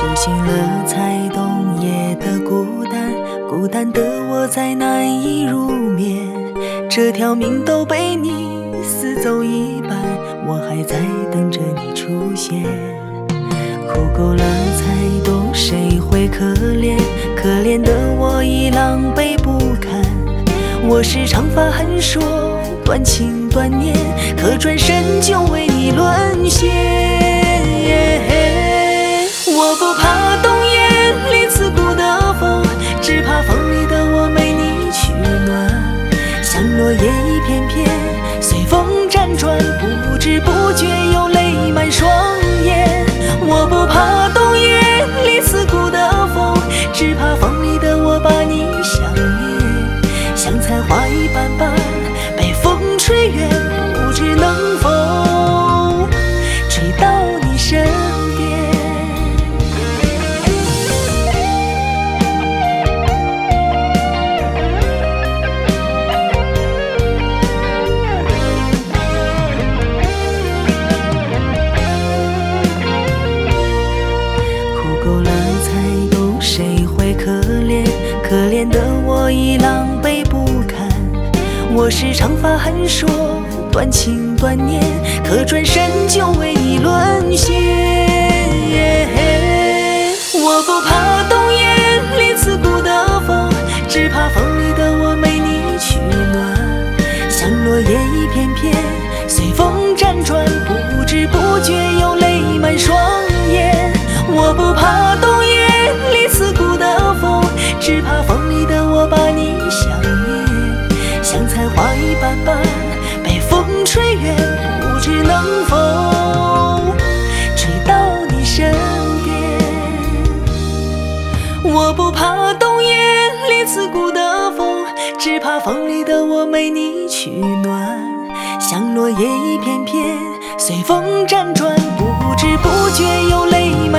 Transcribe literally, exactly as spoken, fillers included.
酒醒了才懂夜的孤单，孤单的我再难以入眠。这条命都被你撕走一半，我还在等着你出现。哭够了才懂谁会可怜，可怜的我已狼狈不堪。我是长发横说短情短念，可转身就为你沦陷。我不怕冬夜里刺骨的风，只怕风里的我没你取暖。像落叶一片片随风辗转，不知不觉又泪满双眼。我不怕冬夜里刺骨的风，只怕风里的我把你想念。像残花一般般被风吹远，不知能否吹到你身边。哭够了才懂谁会可怜，可怜的我已狼狈不堪。我是长发横说短情短念，可转身就为你沦陷。我不怕冬夜里刺骨的风，只怕风里的我没你取暖。像落叶一片片随风辗转，不知不觉又泪满双眼。我不怕冬夜里刺骨的风，只怕风里的我把你想念。像残花一般般被风吹远，不知能否吹到你身边。我不怕冬夜里刺骨的风，只怕风里的我没你取暖。像落叶一片片随风辗转，不知不觉又泪满